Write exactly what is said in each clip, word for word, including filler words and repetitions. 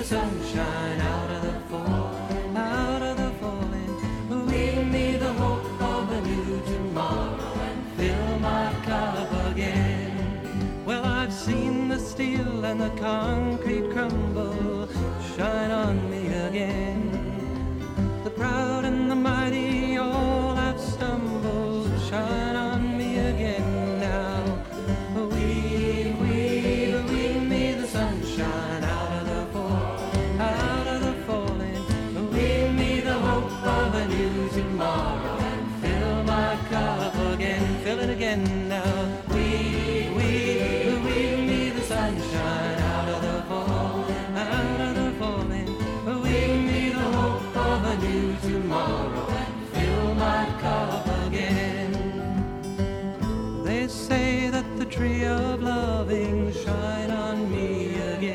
sunshine out of the fall, out of the falling. Leave me the hope of a new tomorrow and fill my cup again. Well, I've seen the steel and the concrete crumble. Shine on me again. The proud and the mighty all have stumbled. Shine on me again now. Weave, weave, weave me the sunshine out of the fall, out of the falling. Weave me the hope of a new tomorrow and fill my cup again. Fill it again now. Weave, weave, weave me the sunshine out of the fall, out of the falling. Weave me the hope of a new tomorrow and fill my cup again. They say that the tree of loving, shine on me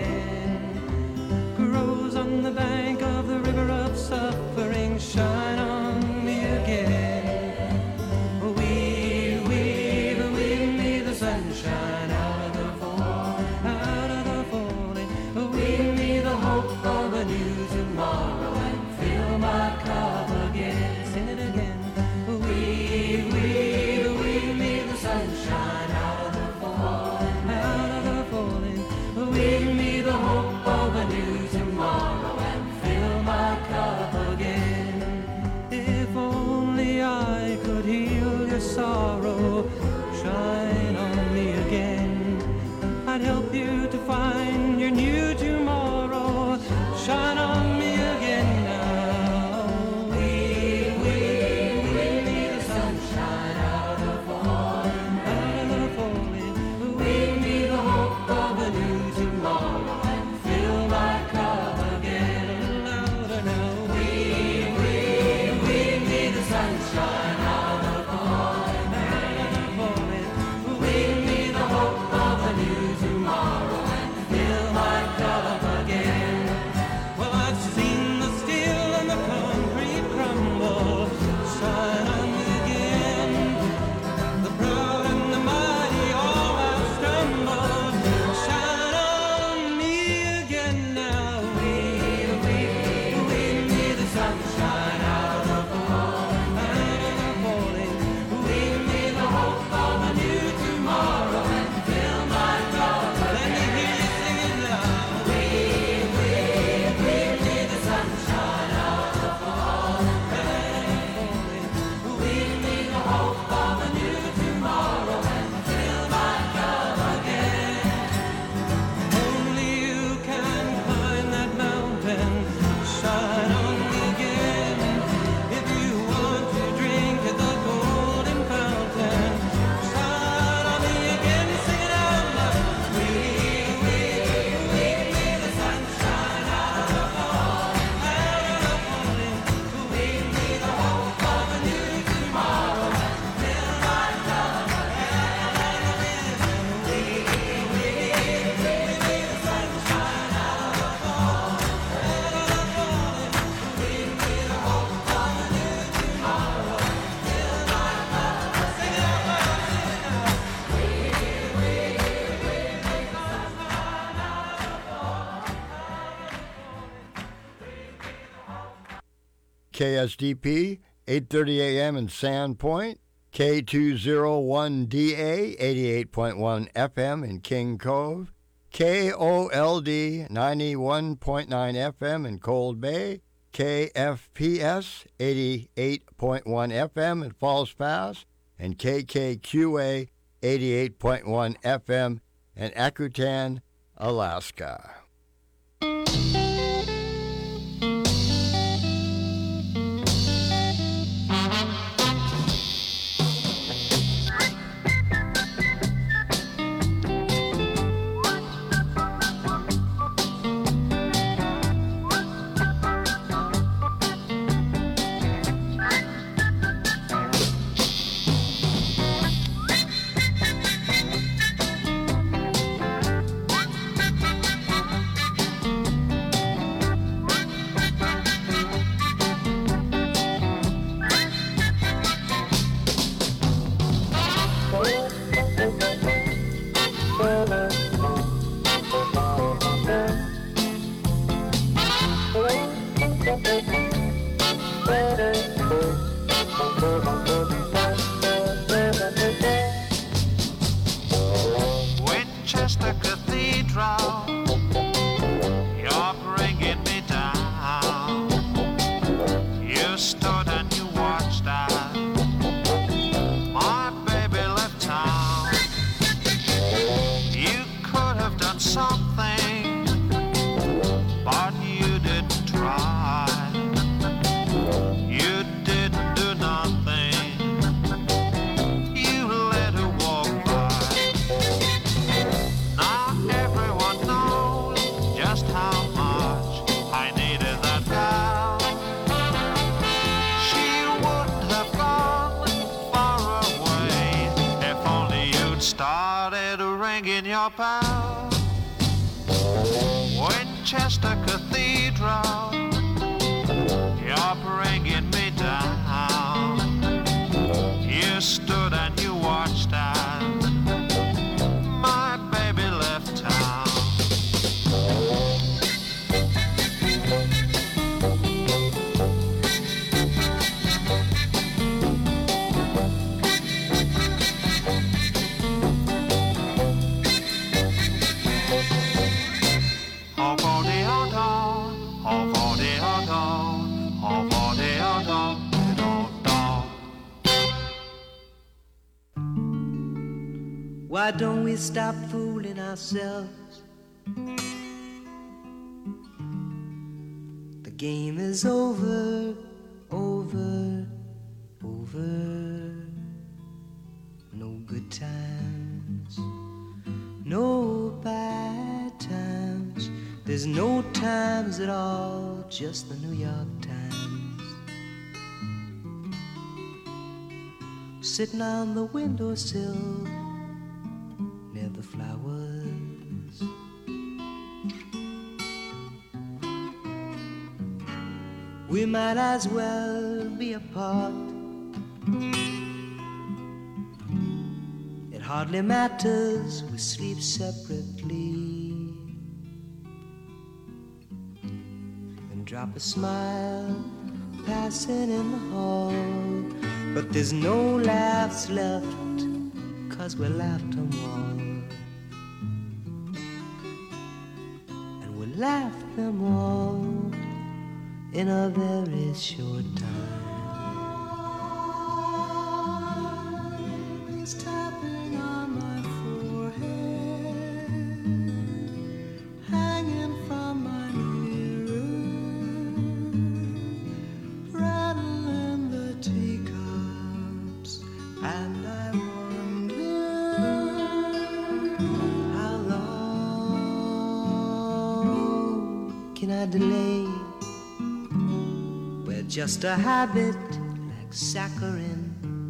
again, grows on the bank of the river of suffering. Shine on me again. Weave, weave, weave me the sunshine out of the fall, out of the falling. Weave me the hope of a new tomorrow and fill my cup again. Sing it again. Weave, weave, weave me the sunshine out of the fall, out of the falling. Weave me the hope of a new tomorrow and fill my cup again. If only I could heal your sorrow, shine on me again. I'd help you to find your new tomorrow. Shine on me again now. Weave, weave, weave me the sunshine out of the fall, out of the falling. Weave me the hope of a new tomorrow and fill my cup again. Louder now. Weave, weave, weave me the sunshine out of the fall, out of the falling. Weave me the hope of a new tomorrow and fill my cup again. Well, I've seen the steel and the concrete crumble. Shine on me again. The proud and the mighty all have stumbled. Shine on me again now. Weave, weave, weave me the sunshine out of the fall, out of the falling. Weave me the hope of a new tomorrow and fill my cup again. Let me hear you sing it loud. Weave, weave, weave me the sunshine out of the fall, out of the falling. Weave me the hope of a new tomorrow and fill my cup again. Only you can climb that mountain. Shine on me again. If you want to drink at the golden fountain, shine on me again. Sing it out loud. Weave, weave, weave me the sunshine out of the fall, out of the falling. Weave me the hope of a new tomorrow and fill my cup again. Weave, weave, weave me the sunshine out of the fall, out of the falling. Weave me the hope of a new tomorrow and fill my cup. Sing it out loud, sing it out. Weave, weave, weave me the sunshine out of the fall, out of the falling. K S D P, eight thirty A M in Sandpoint, K two oh one D A, eighty-eight point one F M in King Cove, K O L D, ninety-one point nine F M in Cold Bay, K F P S, eighty-eight point one F M in Falls Pass, and K K Q A, eighty-eight point one F M in Akutan, Alaska. your pal, Winchester Cathedral, you're bringing me down. You stood and you watched as my baby left town. Why don't we stop fooling ourselves? The game is over, over, over. No good times, no bad times. There's no times at all, just the New York Times. Sitting on the windowsill near the flowers, we might as well be apart. It hardly matters, we sleep separately, and drop a smile passing in the hall. But there's no laughs left, 'cause we laughed them all. And we laughed them all in a very short time. It's tapping on my forehead, hanging from my mirror, rattling the teacups, and I wonder how long can I delay? We're just a habit like saccharin,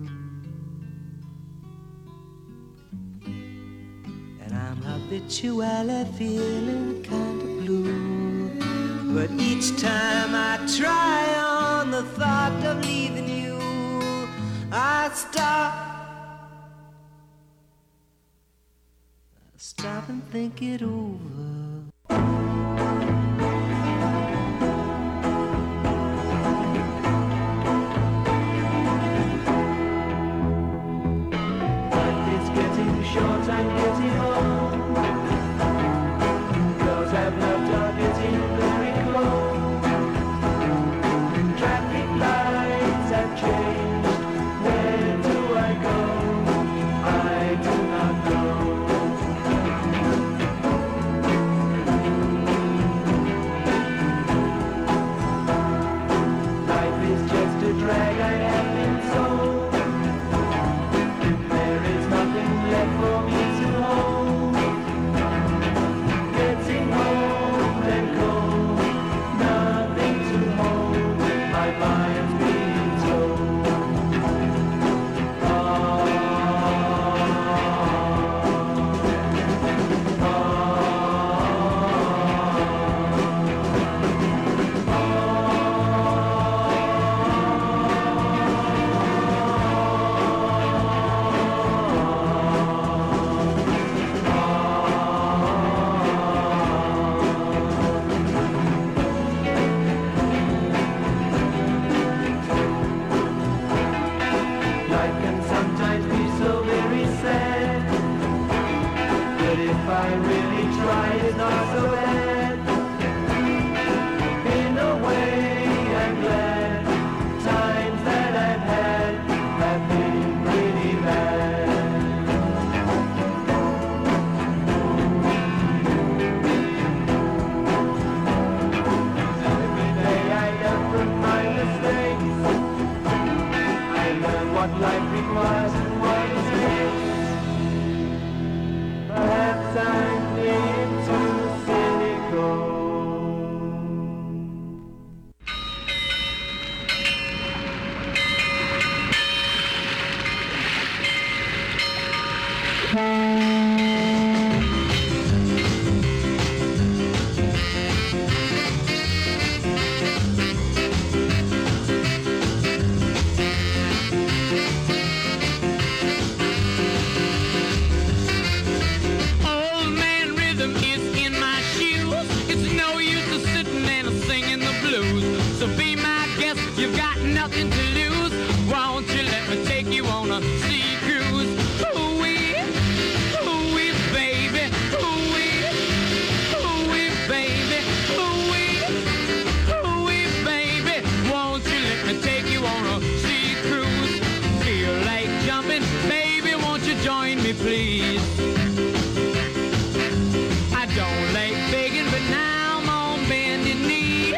and I'm habitually feeling kind of blue. But each time I try on the thought of leaving you, I stop, I stop and think it over. Short and getting home. Those I've loved are getting very cold. Traffic lights have changed. Where do I go? I do not know. nothing to lose. Won't you let me take you on a sea cruise? Ooh-wee, ooh-wee, baby, ooh-wee, ooh-wee, baby, ooh-wee, ooh-wee, baby. Won't you let me take you on a sea cruise? Feel like jumping, baby, won't you join me, please? I don't like begging, but now I'm on bended knee.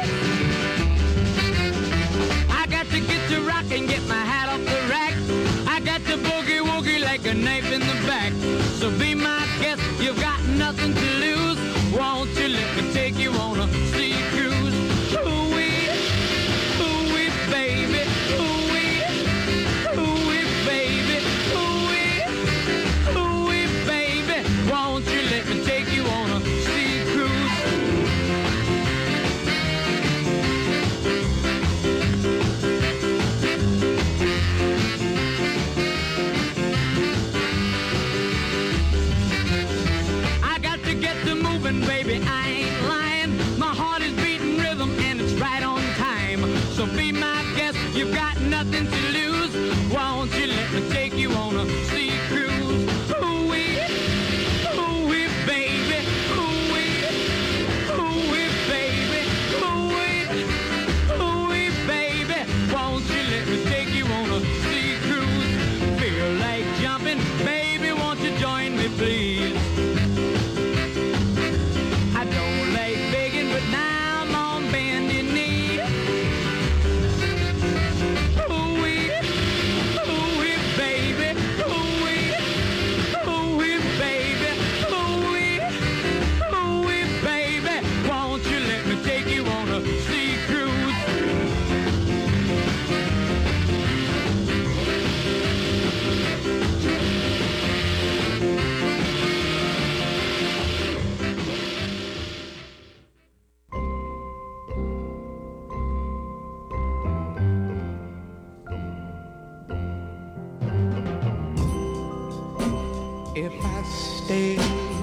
I got to get to rock and get my hat off the rack. I got to boogie woogie like a knife in the back. So be my guest, you've got nothing to lose. Won't you let me take you on a sea cruise? Ooh-wee, ooh-wee, baby, ooh-wee, ooh-wee, baby, ooh-wee, ooh-wee, baby. Won't you let me take you on a sea cruise? I got to get to moving, baby, I ain't lying. My heart is beating rhythm and it's right on time. So be my guest, you've got nothing to lose. Won't you let me take you on a sea cruise? Ooh-wee, ooh-wee, baby, ooh-wee, ooh-wee, baby, ooh-wee, ooh-wee, baby. Won't you let me take you on a sea cruise? Feel like jumping, baby, won't you join me, please? I don't like begging, but now I'm on bended knee. Ooh-wee, ooh-wee, baby, ooh-wee, ooh-wee, baby, ooh-wee, ooh-wee, baby. Won't you let me take you on a sea cruise? If I stay,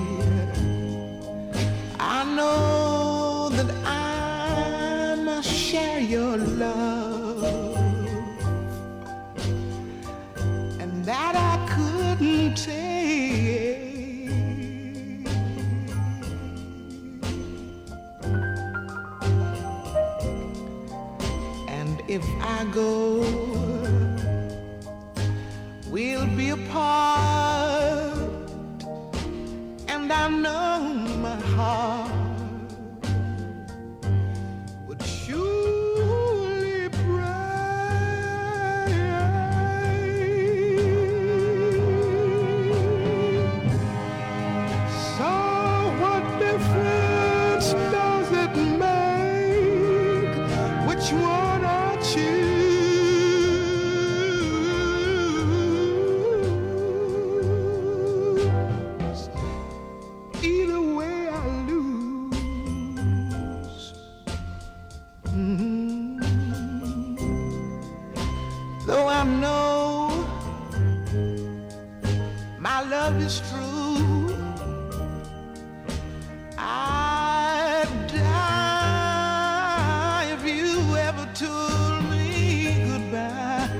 I know that I must share your love, and that I couldn't take. And if I go, we'll be apart, and I know my heart would surely break. So what difference does it make which one I choose? Either way I lose. Mhm. Though I know my love is true, I'd die if you ever told me goodbye.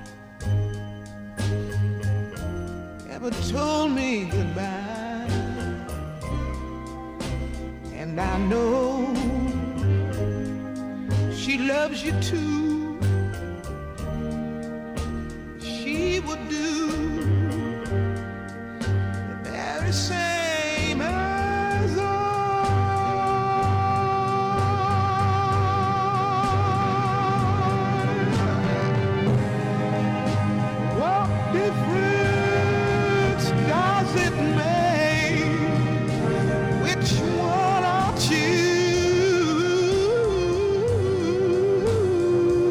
Ever told me goodbye. And I know she loves you too. She would do the very same as I. What difference does it make which one I choose?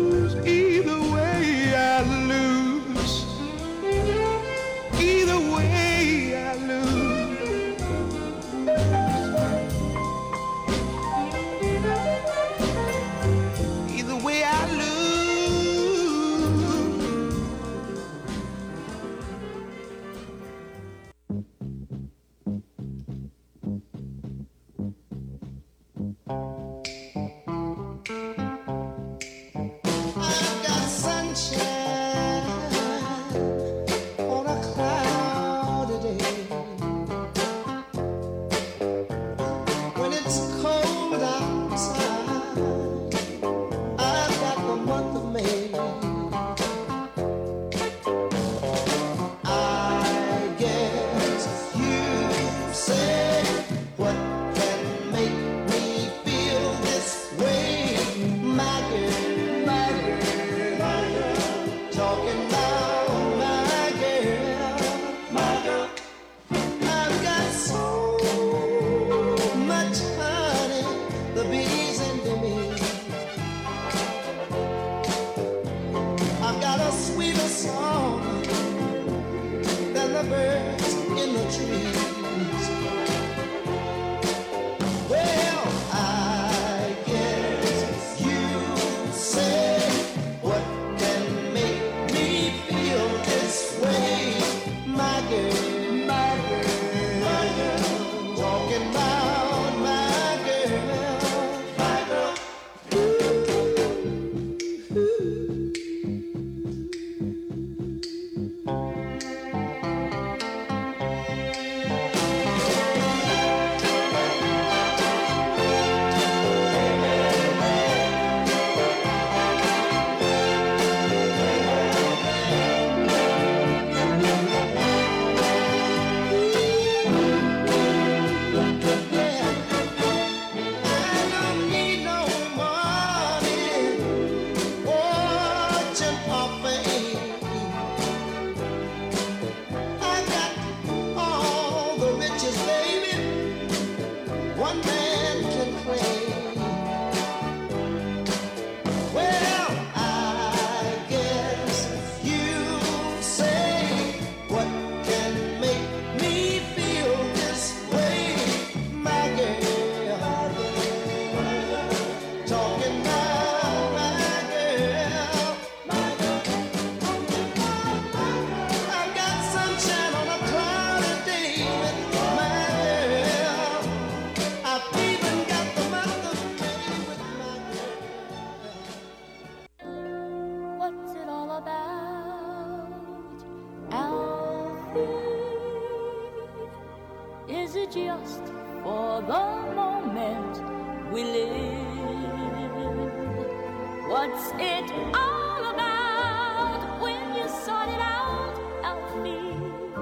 What's it all about when you sort it out, Alfie?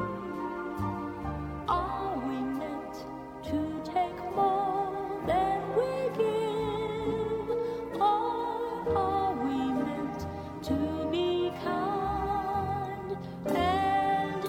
Are we meant to take more than we give? Or are we meant to be kind? And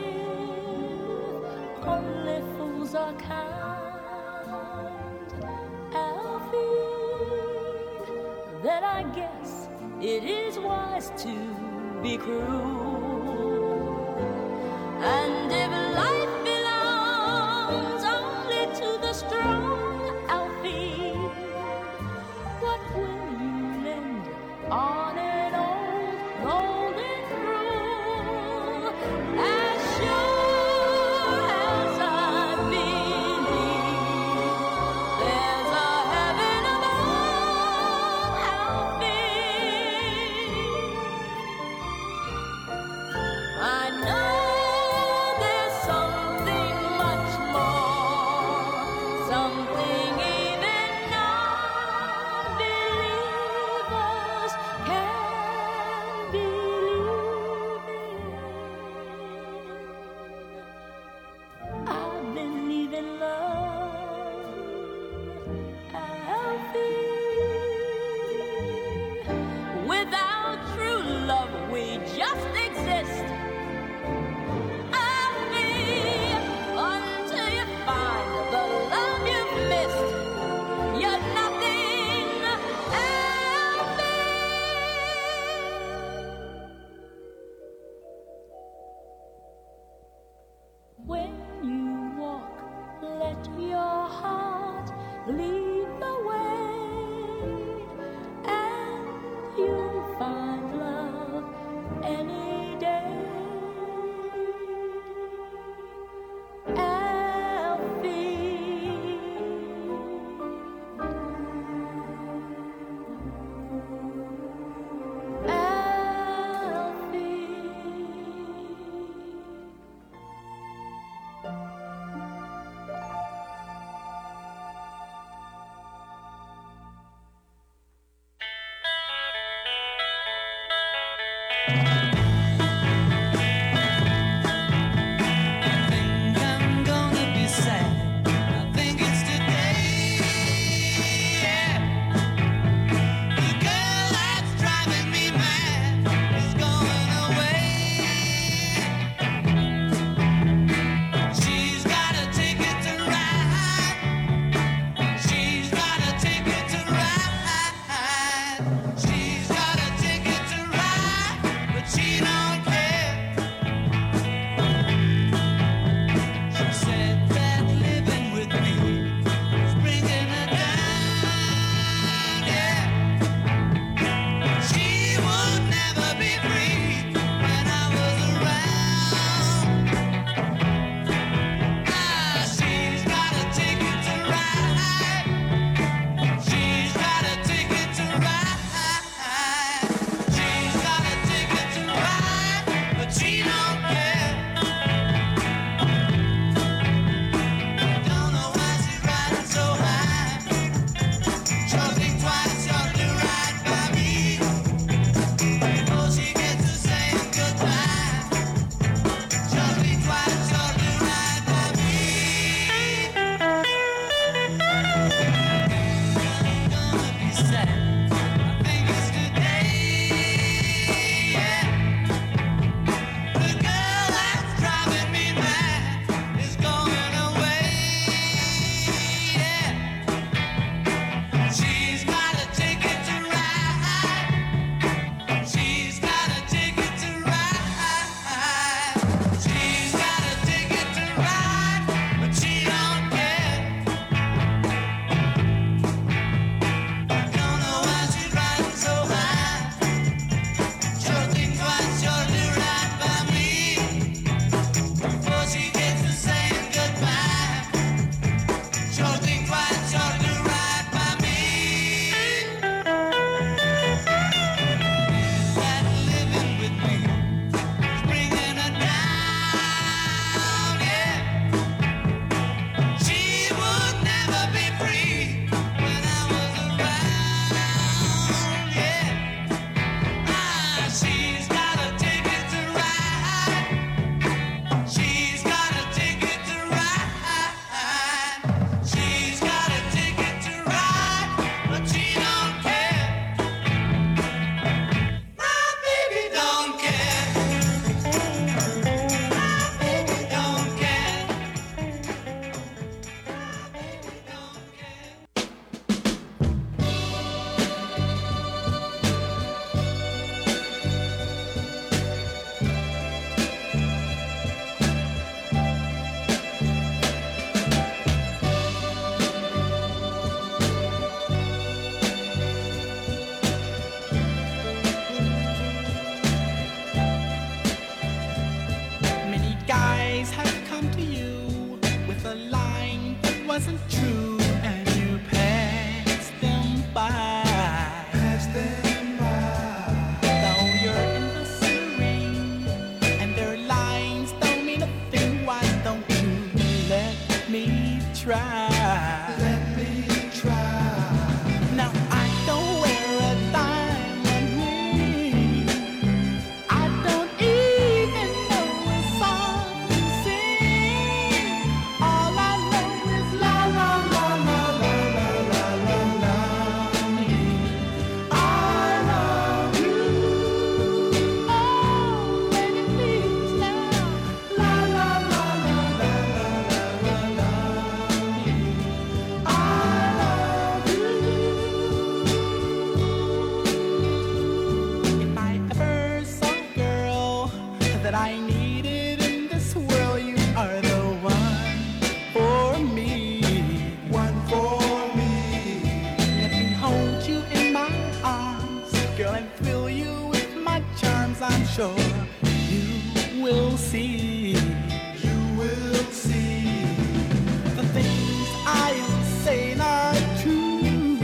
if only fools are kind, Alfie, then I guess it is wise to be cruel. And if life belongs only to the strong, Alfie, what will you lend on an old golden rule? As sure as I believe there's a heaven above, Alfie, I know there's something much more, something even non-believers can believe in. I believe in love, Alfie. Without true love, we just exist. Alfie, until you find the love you've missed, you're nothing, Alfie. When you walk, let your heart lead the way, and you'll find love any day. She's got a ticket to ride, but girl, and fill you with my charms, I'm sure you will see. You will see the things I am saying are true,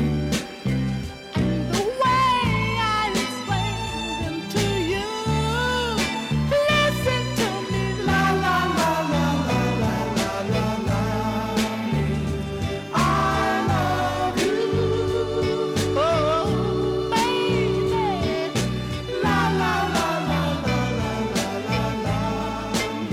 and the way I explain them to you. Listen to me, la la la la la la la la la. I love you, oh baby, la la la la la la la la la.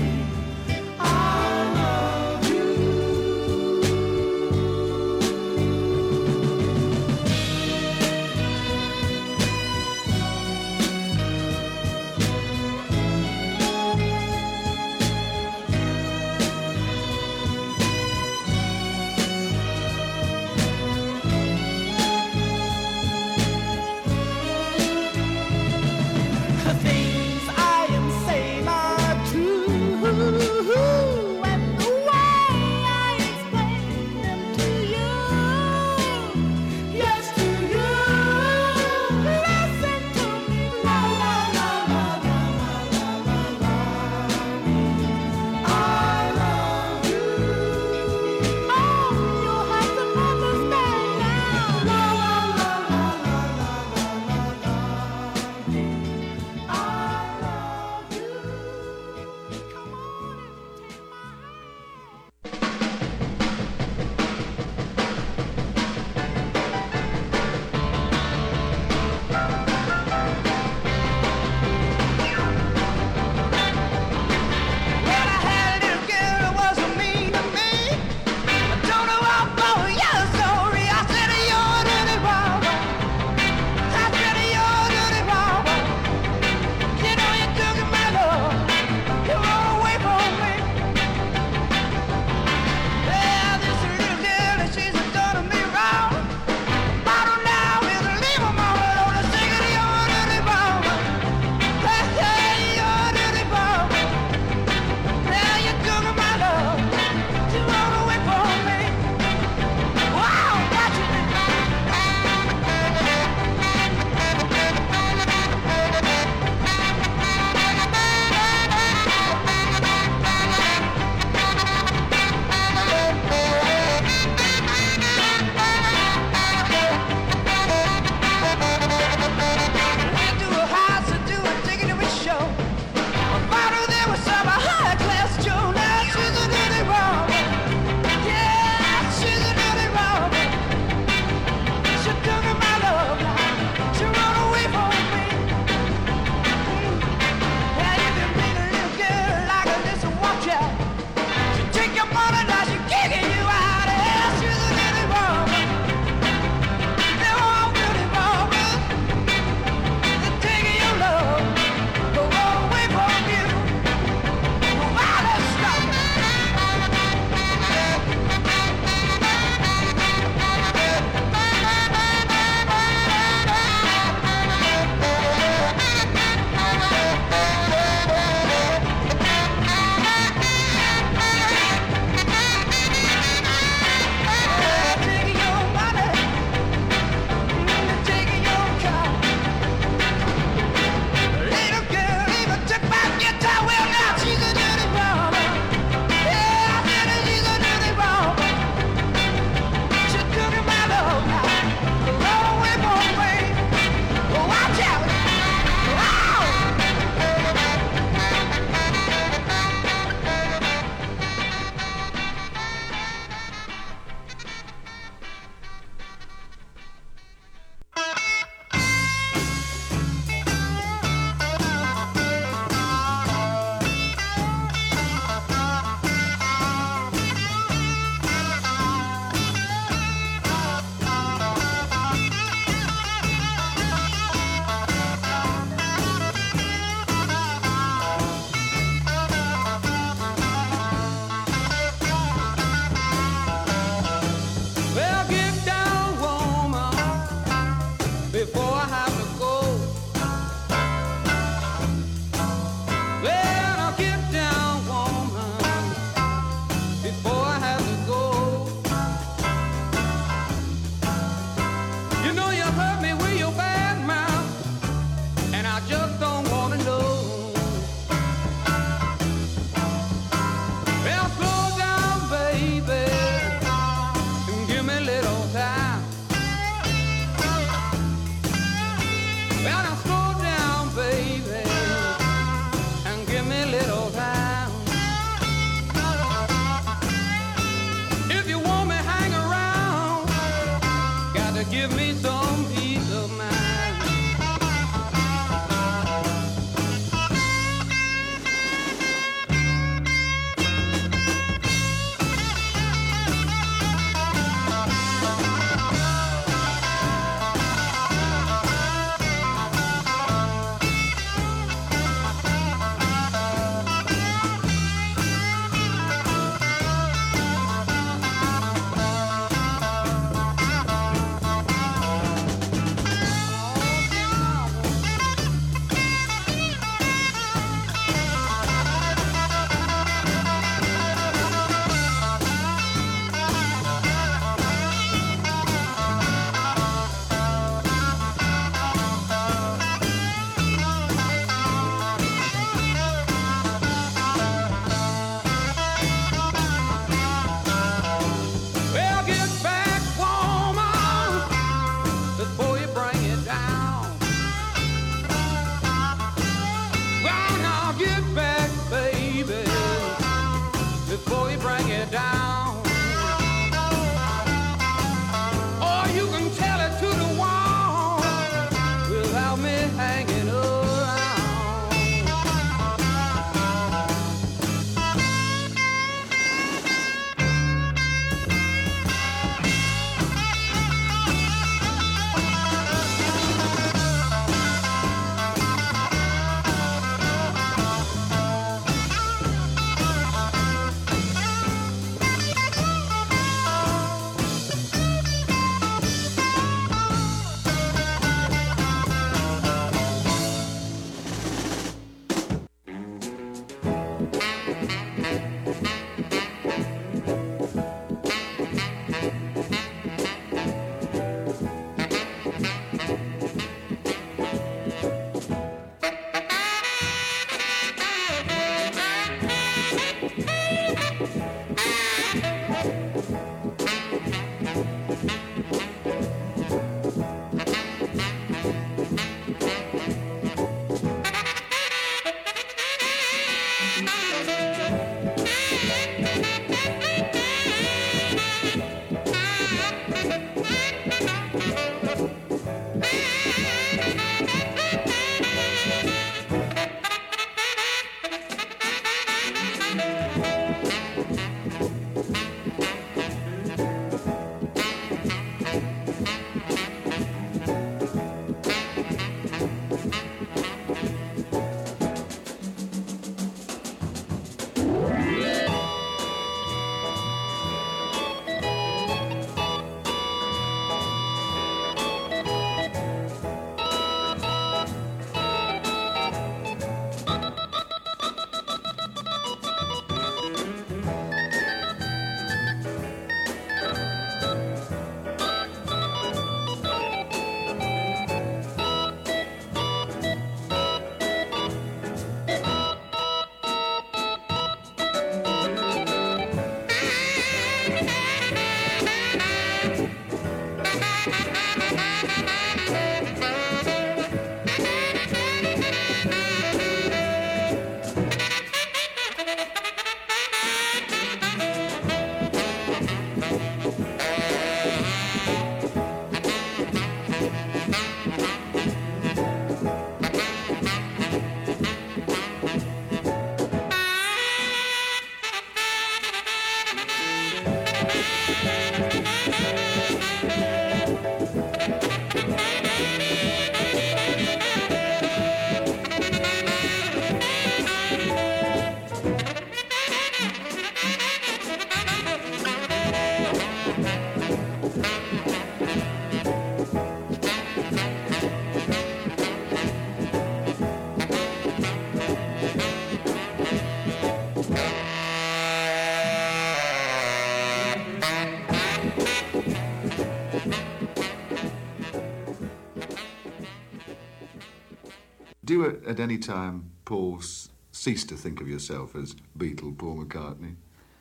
Do you at, at any time, Paul, s- cease to think of yourself as Beatle Paul McCartney?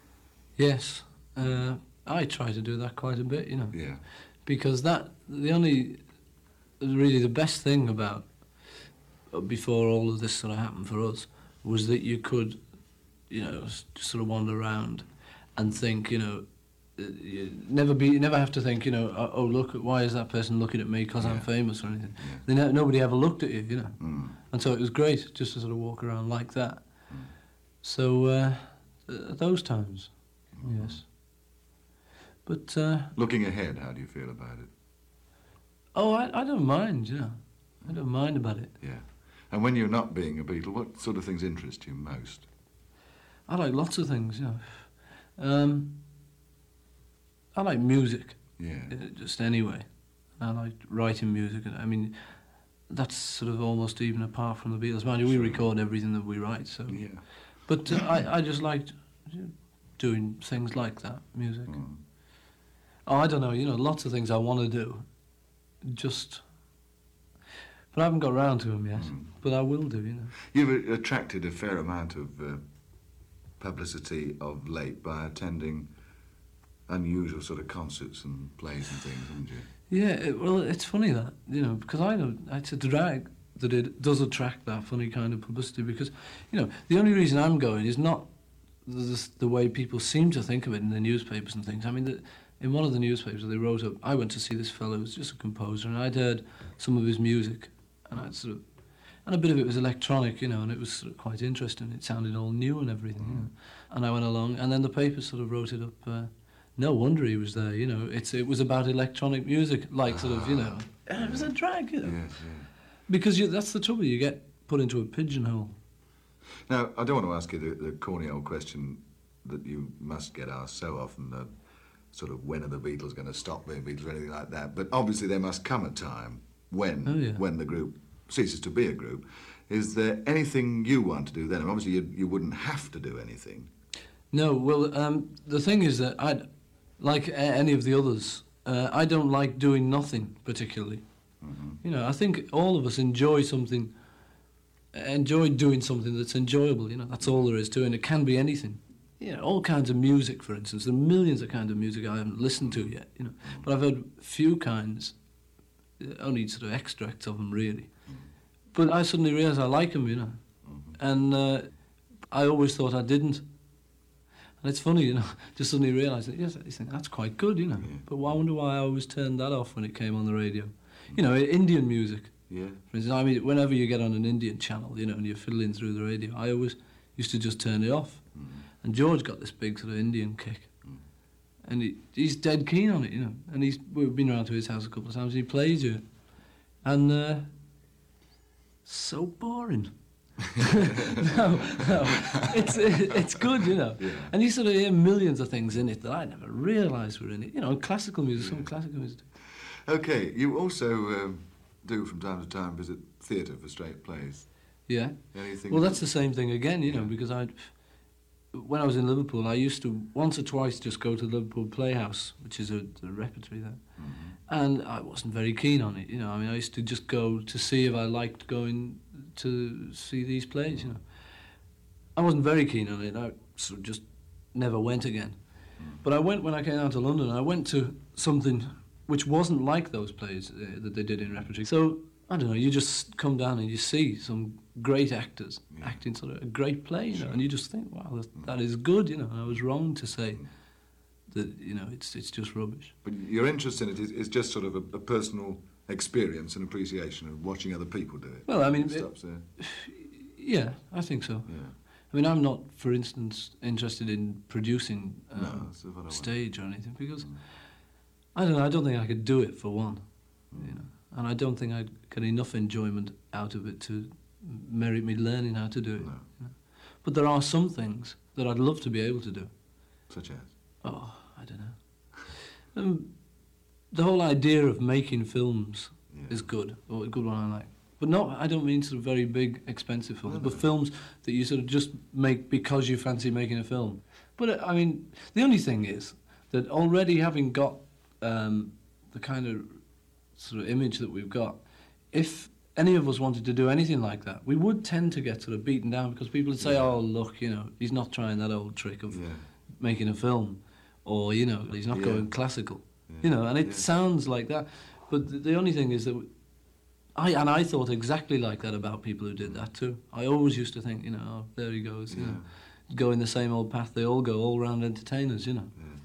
Yes, uh, I try to do that quite a bit, you know. Yeah. Because that, the only, really the best thing about, uh, before all of this sort of happened for us, was that you could, you know, s- sort of wander around and think, you know, uh, you never be, you never have to think, you know, oh, oh look, why is that person looking at me because I'm Yeah. famous or anything. Yeah. They ne- nobody ever looked at you, you know. Mm. And so it was great just to sort of walk around like that. So uh, uh, those times, yes. But uh, Looking ahead, how do you feel about it? oh, I, I don't mind, you know. I don't mind about it. Yeah. And when you're not being a Beatle, what sort of things interest you most? I like lots of things, you know. Um, I like music, Yeah. uh, just anyway. I like writing music. and I mean, that's sort of almost even apart from the Beatles. Mind you, we Sure. record everything that we write, so. Yeah. But uh, I, I just liked doing things like that, music. Mm. Oh, I don't know, you know, lots of things I want to do. Just. But I haven't got round to them yet. Mm. But I will do, you know. You've uh, attracted a fair amount of uh, publicity of late by attending unusual sort of concerts and plays and things, haven't you? Yeah, it, well, it's funny that, you know, because I don't, it's a drag that it does attract that funny kind of publicity because, you know, the only reason I'm going is not the, the way people seem to think of it in the newspapers and things. I mean, the, in one of the newspapers they wrote up, I went to see this fellow who was just a composer and I'd heard some of his music and I'd sort of, and a bit of it was electronic, you know, and it was sort of quite interesting. It sounded all new and everything, you know. And I went along and then the paper sort of wrote it up, uh, no wonder he was there, you know. It's it was about electronic music, like sort of, you know. And it was a drag, you know. Yes, yeah. Because you, that's the trouble, you get put into a pigeonhole. Now, I don't want to ask you the, the corny old question that you must get asked so often, that sort of when are the Beatles going to stop being Beatles or anything like that, but obviously there must come a time when, Oh, yeah. when the group ceases to be a group. Is there anything you want to do then? And obviously you, you wouldn't have to do anything. No, well, um, the thing is that I, like a- any of the others, uh, I don't like doing nothing particularly. You know, I think all of us enjoy something, enjoy doing something that's enjoyable. You know, that's all there is to it. And it can be anything. You know, all kinds of music, for instance. There are millions of kinds of music I haven't listened to yet. You know, but I've heard few kinds, only sort of extracts of them, really. But I suddenly realised I like them. You know, and uh, I always thought I didn't. And it's funny, you know, just suddenly realise that, yes, you think, that's quite good, you know. Yeah. But I wonder why I always turned that off when it came on the radio. You know, Indian music. Yeah. For instance, I mean, whenever you get on an Indian channel, you know, and you're fiddling through the radio, I always used to just turn it off. Mm. And George got this big sort of Indian kick. Mm. And he, he's dead keen on it, you know. And he's we've been around to his house a couple of times, and he plays it. And, uh, so boring. no, no, it's it's good, you know. Yeah. And you sort of hear millions of things in it that I never realised were in it. You know, classical music, some classical music. Okay, you also um, do from time to time visit theatre for straight plays. Yeah. Anything? Well, that's the same thing again, you know, Yeah. because I, when I was in Liverpool, I used to once or twice just go to the Liverpool Playhouse, which is a, a repertory there, Mm-hmm. and I wasn't very keen on it. You know, I mean, I used to just go to see if I liked going to see these plays. You know, I wasn't very keen on it. I sort of just never went again. But I went when I came down to London. I went to something which wasn't like those plays uh, that they did in repertory. So I don't know. You just come down and you see some great actors Yeah. acting sort of a great play, you know, Sure. and you just think, wow, that, that is good. You know, and I was wrong to say that. You know, it's it's just rubbish. But your interest in it is, is just sort of a, a personal experience and appreciation of watching other people do it. Well, I mean, It it- stops there. Yeah, I think so. Yeah. I mean, I'm not, for instance, interested in producing um, No, that's what I want. stage or anything because Mm. I don't know. I don't think I could do it for one, Mm. you know, and I don't think I'd get enough enjoyment out of it to merit me learning how to do it. No. You know? But there are some things that I'd love to be able to do. Such as? Oh, I don't know. Um, the whole idea of making films Yeah. is good, or a good one I like. But not, I don't mean sort of very big, expensive films, No, but no. films that you sort of just make because you fancy making a film. But, uh, I mean, the only thing is that already having got um, the kind of sort of image that we've got, if any of us wanted to do anything like that, we would tend to get sort of beaten down because people would say, Yeah. oh, look, you know, he's not trying that old trick of Yeah. making a film, or, you know, he's not Yeah. going classical, Yeah. you know, and it Yeah. sounds like that. But the, the only thing is that I, and I thought exactly like that about people who did that too. I always used to think, you know, oh, there he goes, you Yeah. know, going the same old path they all go, all-round entertainers, you know. Yeah.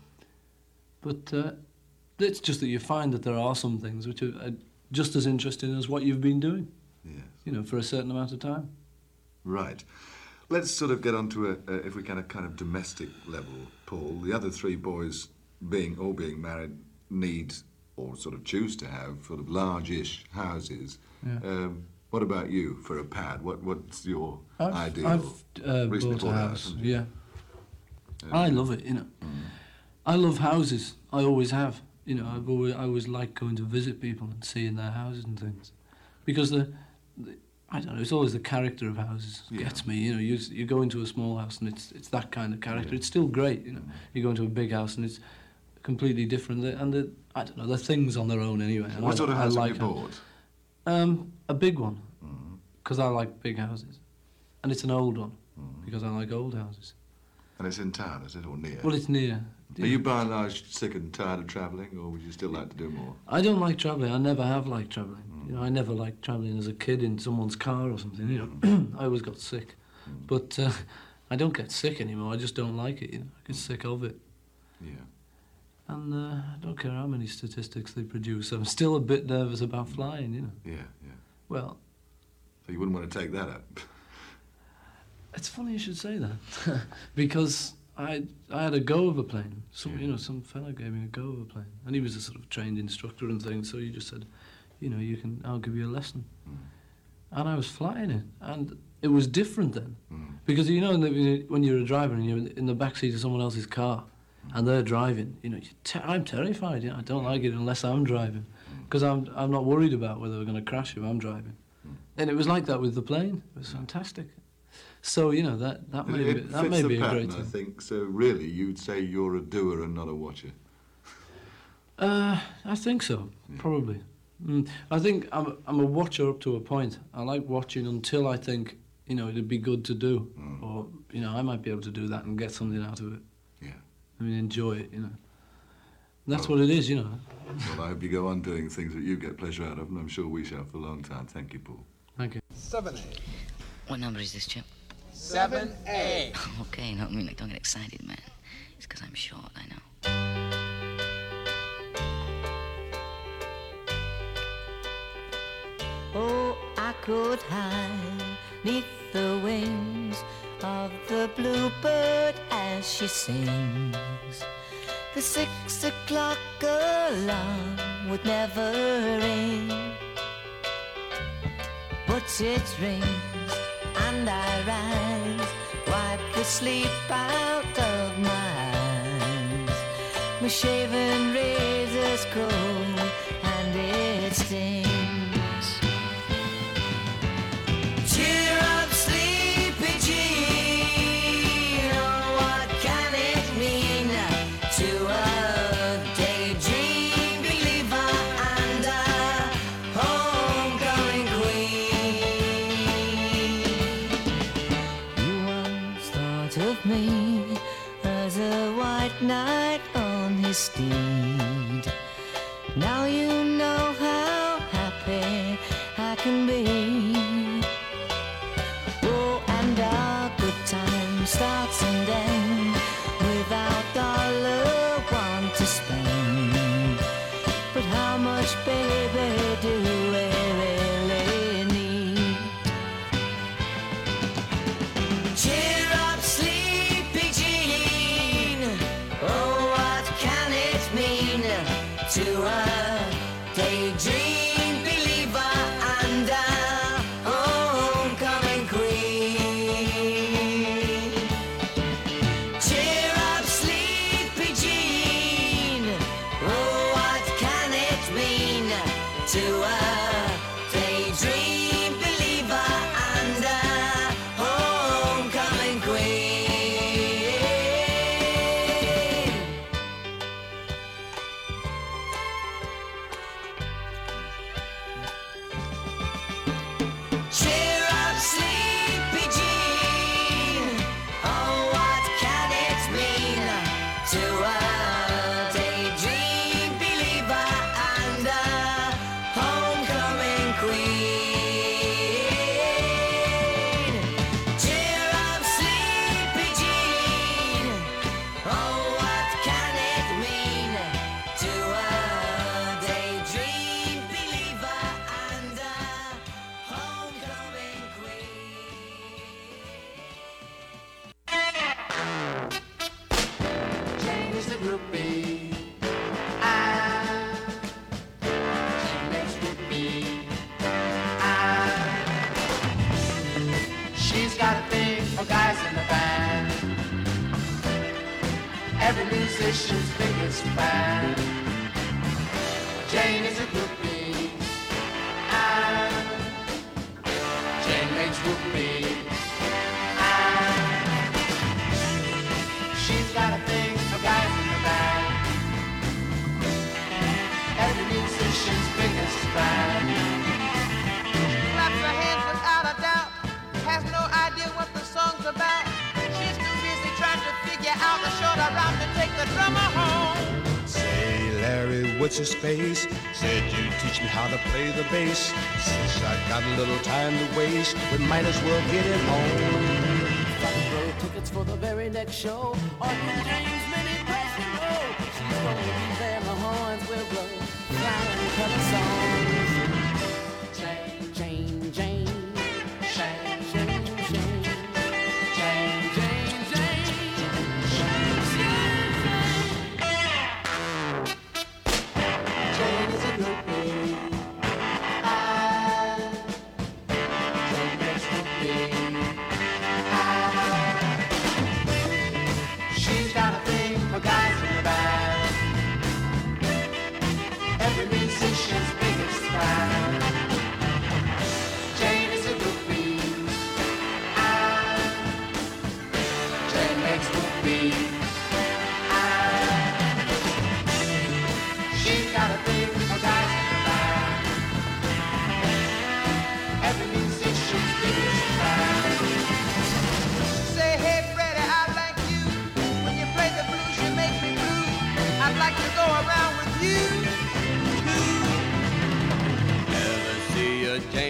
But uh, it's just that you find that there are some things which are uh, just as interesting as what you've been doing, Yes. you know, for a certain amount of time. Right. Let's sort of get on to a, a, if we can, a kind of domestic level, Paul. The other three boys, being all being married, need or sort of choose to have sort of large-ish houses. Yeah. Um, what about you for a pad? What What's your I've, ideal? I've uh, Recently bought a bought a house, house, haven't you? yeah. Um, I love it, you know. I love houses. I always have. You know, I've always, I always like going to visit people and seeing their houses and things, because the, the I don't know. It's always the character of houses Yeah. gets me. You know, you you go into a small house and it's it's that kind of character. Yeah. It's still great. You know, you go into a big house and it's completely different. The- And the I don't know. They're things on their own anyway. and What I, sort of I house like have you how- bought? Um, a big one, Mm. because I like big houses, and it's an old one Mm. because I like old houses. And it's in town, is it, or near? Well, it's near. Are you by and large sick and tired of travelling, or would you still like to do more? I don't like travelling. I never have liked travelling. You know, I never liked travelling as a kid in someone's car or something. You know, I always got sick. But uh, I don't get sick anymore. I just don't like it. You know, I get sick of it. Yeah. And uh, I don't care how many statistics they produce. I'm still a bit nervous about flying. You know. Yeah, yeah. Well, So you wouldn't want to take that up? it's funny you should say that because I I had a go of a plane. Some Yeah. you know some fella gave me a go of a plane, and he was a sort of trained instructor and things. So he just said, you know, you can I'll give you a lesson. Mm. And I was flying it, and it was different then, Mm. because you know in the, when you're a driver and you're in the back seat of someone else's car, and they're driving, you know, you're te- I'm terrified. You know, I don't like it unless I'm driving, because I'm I'm not worried about whether we're going to crash if I'm driving. And it was like that with the plane. It was fantastic. So you know that that may It be, that fits may the be a pattern, great I thing. think. So really, you'd say you're a doer and not a watcher. Uh, I think so, probably. Mm, I think I'm a, I'm a watcher up to a point. I like watching until I think, you know, it'd be good to do. Mm. Or, you know, I might be able to do that and get something out of it. Yeah. I mean, enjoy it, you know. That's Well- what it is, you know. Well, I hope you go on doing things that you get pleasure out of, and I'm sure we shall for a long time. Thank you, Paul. Thank you. seven A. What number is this, Chip? seven A. Okay, no, I mean, like, don't get excited, man. It's because I'm short, I know. Oh, I could hide neath the wings of the bluebird as she sings. The six o'clock alarm would never ring, but it rings and I rise, wipe the sleep out of my eyes. My shaven razor's cold and it stings. Cheer up, sleepy Jean. Oh, what can it mean to a daydream believer and a homecoming queen? You once thought of me as a white knight on his steed. Now you know how happy I can be. Oh, and our good time starts and ends without dollar one to spend. But how much, baby, do we really need? Cheer up, sleepy Jean. Oh, what can it mean to a daydream believer and a homecoming queen? Cheer up, sleepy Jean. Oh, what can it mean to a daydream believer and a homecoming queen? Cheer up, sleepy Jean. Oh, what can it mean to a daydream believer and a homecoming queen? Cheer up, sleepy Jean. Oh, what can it mean to a daydream believer and a homecoming queen? Jane is a groupie. I, Jane makes groupie. I, she's got a thing for guys in the band. Every musician's biggest fan. Jane is a groupie. I, Jane makes groupie. I, she's got a thing for guys in the band. Every musician's biggest fan. Claps her hands without a doubt. Has no idea what the song's about. She's too busy trying to figure out the shorter route to take the drummer home. Say, Larry, what's your space? Said you teach me how to play the bass. Since I got a little time to waste, we might as well get it on. Front row tickets for the very next show. On New James Mini Press and Go. She's gonna be there, the horns will blow. Flying color songs. Jane, Jane, Jane. Jane, Jane, Jane. Jane, Jane, Jane. Jane is a groupie. I, Jane makes groupie. She's got a thing for guys in the band. Every musician's biggest fan.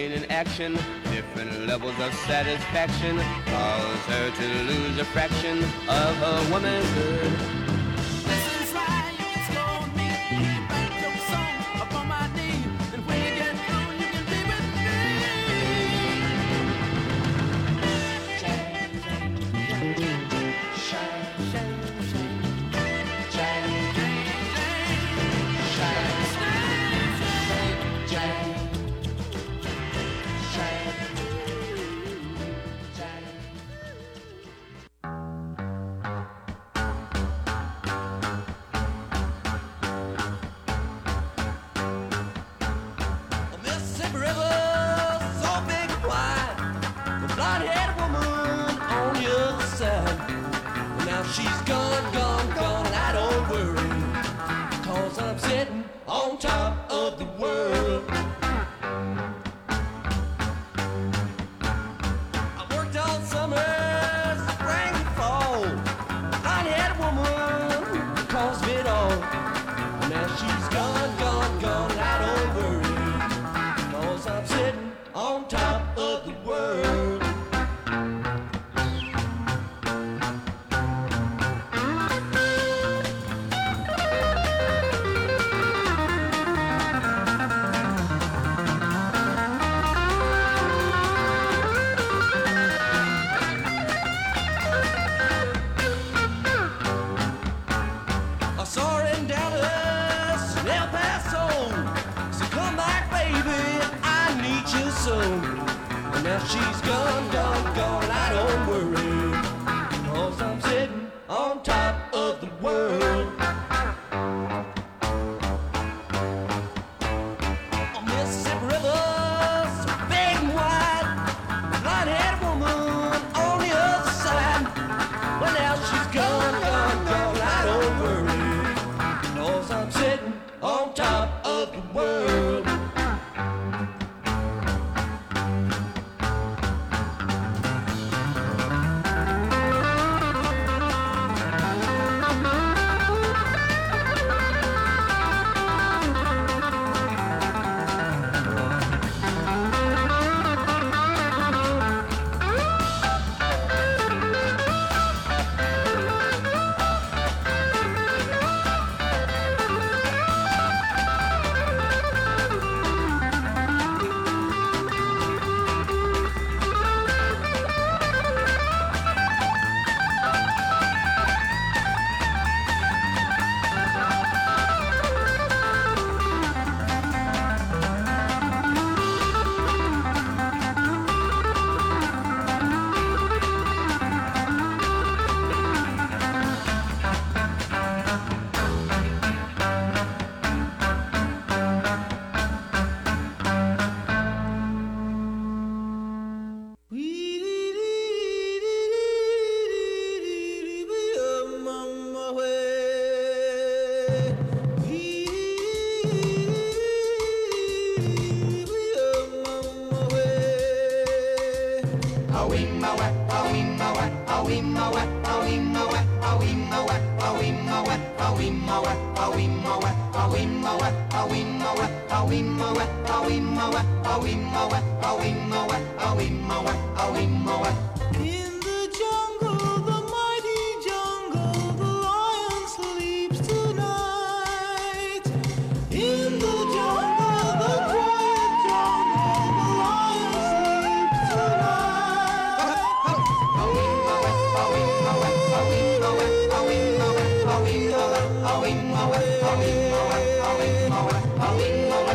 pain and action, different levels of satisfaction, cause her to lose a fraction of her womanhood. She's gone, gone, gone, and I don't worry, 'cause I'm sitting on top of the world. I worked all summer, spring and fall. Blonde-haired woman caused me it all. Now she's gone, gone, gone, and I don't worry, 'cause I'm sitting on top of the world. Now she's gone, gone, gone, and I don't worry, 'cause I'm sitting on top of the world. Oh, Mississippi River's so big and wide, blonde-haired woman on the other side. Well, now she's gone, gone, gone, and I don't worry, 'cause I'm sitting on top of the world.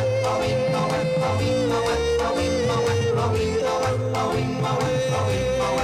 Oh,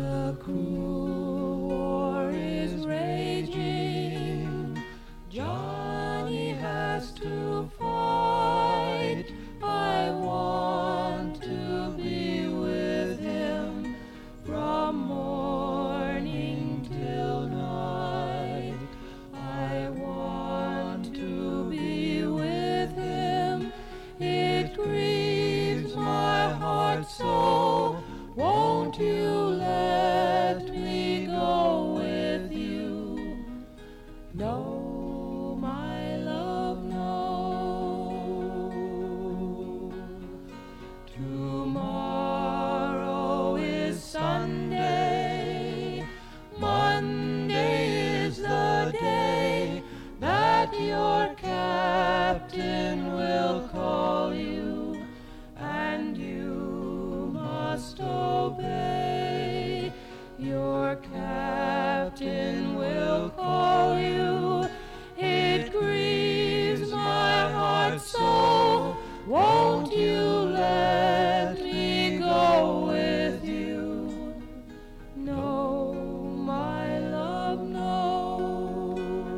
The cruel war is raging. Johnny has to fight. I want to be with him from morning till night. I want to be with him. It grieves my heart so. Won't you let me go with you? No, my love, no. Tomorrow is Sunday. Monday is the day that your captain will call you, and you must obey. Your captain will call you. It grieves my heart so. Won't you let me go with you? No, my love, no.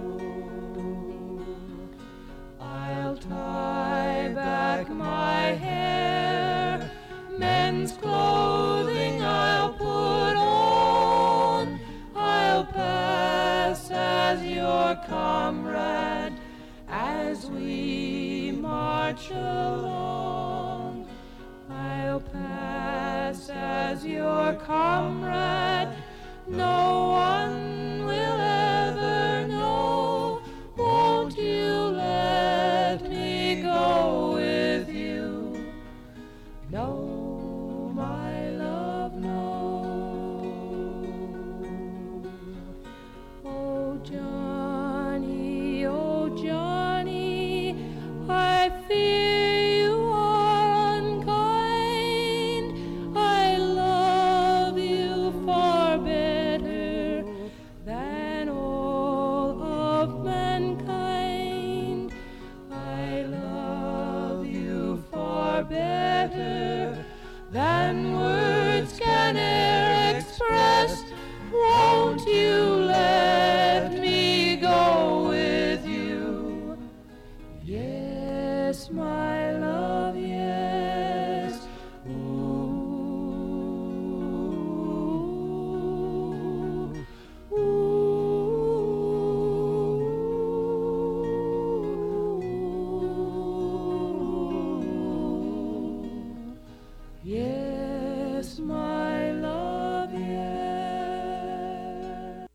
I'll tie back my hair, men's clothing I'll put on. I'll pass as your comrade as we march along. I'll pass as your comrade. No one will ever know. Won't you let me go with you? No, my love, no. Oh, Johnny, oh, Johnny, I fear you are unkind. I love you far better than all of mankind. I love you far better than words can e'er express. Won't you let me go with you? Yes, my love, yes. Ooh, ooh. Yes, my love, yes.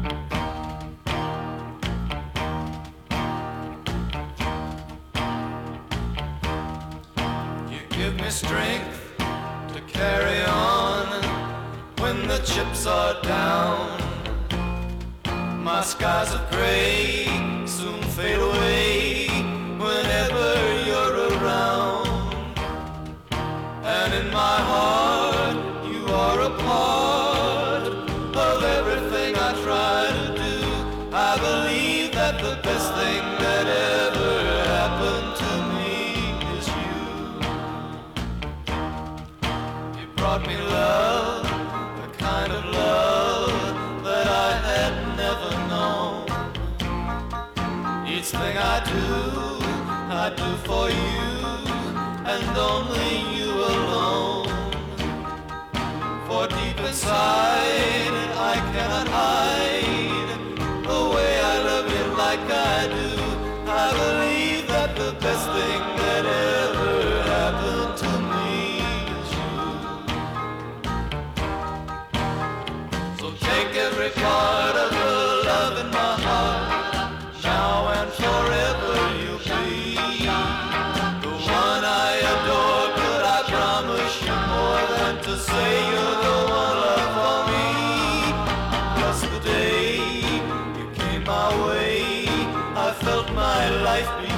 You give me strength to carry on when the chips are down. My skies of gray soon fade away whenever you're around. And in my heart you are a part of everything I try to do. I believe that the best thing that ever happened to me is you. You brought me love, the kind of love that I had never known. Each thing I do, I do for you, and only you alone. For deep inside, I cannot hide the way I love you like I do. I believe that the best thing that ever happened to me is you. So take every part of the love in my heart, now and forever you'll be the one I adore. Could I promise you more than to say you're the one love for me? Just the day you came my way, I felt my life be